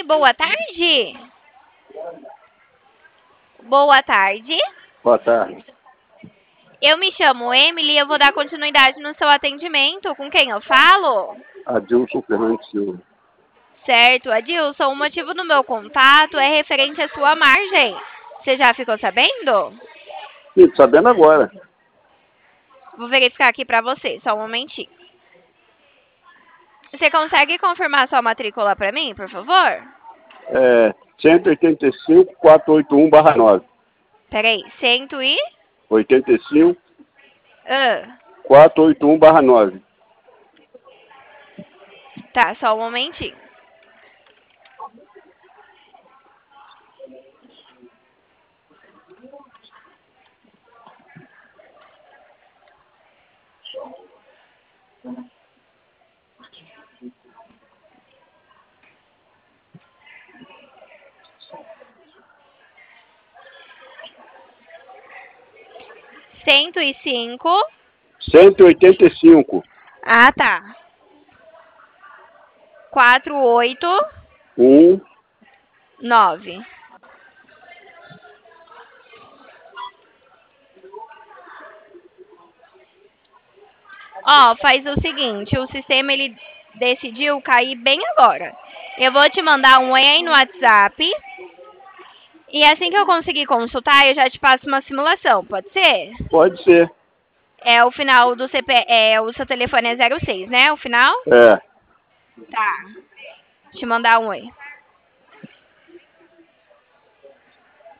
boa tarde. Boa tarde. Boa tarde. Eu me chamo Emily e eu vou dar continuidade no seu atendimento. Com quem eu falo? Adilson Fernandes Silva. Certo, Adilson, o motivo do meu contato é referente à sua margem. Você já ficou sabendo? Sim, tô sabendo agora. Vou verificar aqui pra você, só um momentinho. Você consegue confirmar sua matrícula pra mim, por favor? 185-481/9. Peraí, 100 e... 85-481/9. Tá, só um momentinho. Cento e cinco. 185. Ah, tá. 489. Ó, faz o seguinte, o sistema ele decidiu cair bem agora. Eu vou te mandar um oi aí no WhatsApp. E assim que eu conseguir consultar, eu já te passo uma simulação, pode ser? Pode ser. É o final do o seu telefone é 06, né? O final? É. Tá. Te mandar um oi.